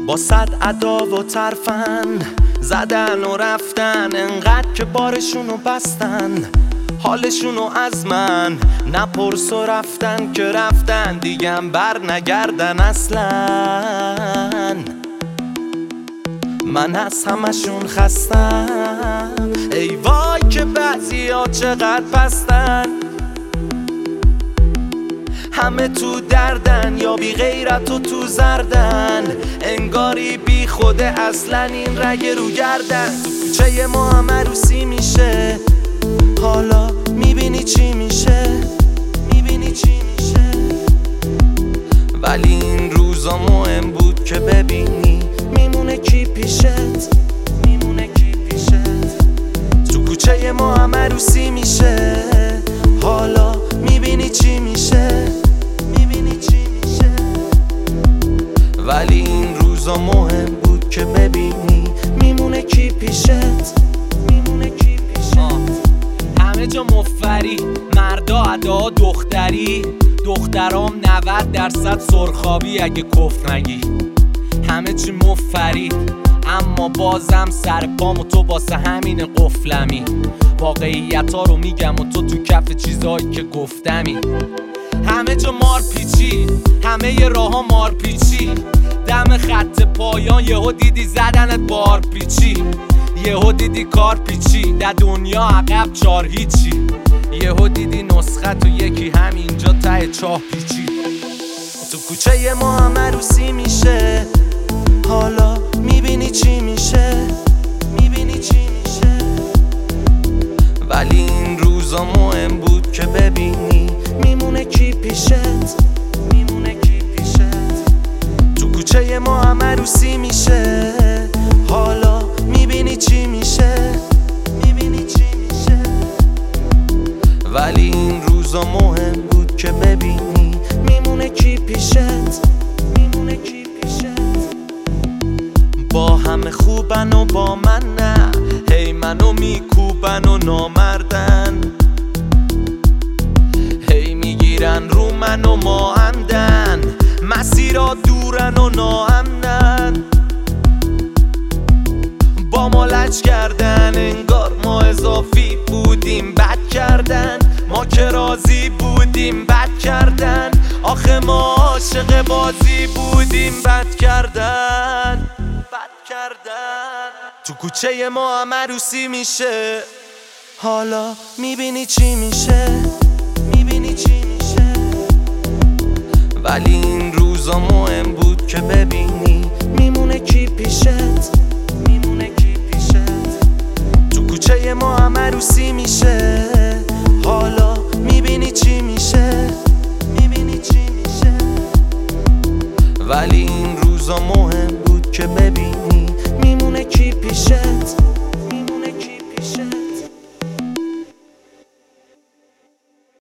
با 100 ادا و ترفن زدن و رفتن، انقدر که بارشونو بستن حالشونو از من نپرس و رفتن که رفتن دیگم بر نگردن اصلا. من از همشون خستم، ای وای که بعضی ها چقدر پستن، همه تو دردن یا بی غیرت و تو زردن، انگاری بی خوده اصلا این رگ رو گردن. تو کوچه ما هم عروسی میشه، حالا میبینی چی میشه، میبینی چی میشه. ولی این روزا مهم بود که ببینی میمونه کی پیشت، میمونه کی پیشت. تو کوچه ما هم عروسی میشه، حالا میبینی چی میشه، میبینی چی میشه. ولی این روزا مهم بود که ببینی میمونه کی پیشت، میمونه کی پیشت. همه جا مفری، مردا ادا دختری، دخترام 90% سرخابی اگه کفر نگی. همه چی مفرید اما بازم سر پام و تو باسه همین قفلمی. واقعیت ها رو میگم و تو کف چیزایی که گفتمی. همه جا مار پیچی، همه ی راه ها مار پیچی، دم خط پایان یهو دیدی زدنت بار پیچی، یهو دیدی کار پیچی، در دنیا عقب 4 هیچی، یهو دیدی نسخه تو یکی همینجا ته چاه پیچی. تو کوچه ما هم عروسی میشه، حالا میبینی چی میشه، میبینی چی میشه. ولی این روزا مهم بود که ببینی میمونه کی پیشت، میمونه کی پیشت. تو کوچه ما هم عروسی میشه، حالا میبینی چی میشه، میبینی چی میشه. ولی این روزا مهم بود که ببینی میمونه کی پیشت، میمونه کی پیشت. با همه خوبن و با من نه، هی منو میکوبن و نامردن، هی میگیرن رو من و ما همدن، مسیرها دورن و ناامنن. با ما لج کردن انگار ما اضافی بودیم، بد کردن ما که راضی بودیم، بد کردن آخه ما عاشق بازی بودیم، بد کردن بد کردن. تو کوچه ما هم عروسی میشه، حالا میبینی چی میشه، میبینی چی میشه. ولی این روزا مهم بود که ببینی میمونه کی پیشت، میمونه کی پیشت. تو کوچه ما هم عروسی میشه، حالا میبینی چی میشه، میبینی چی میشه. ولی این روزا مهم بود که ببینی میمونه کی پیشت.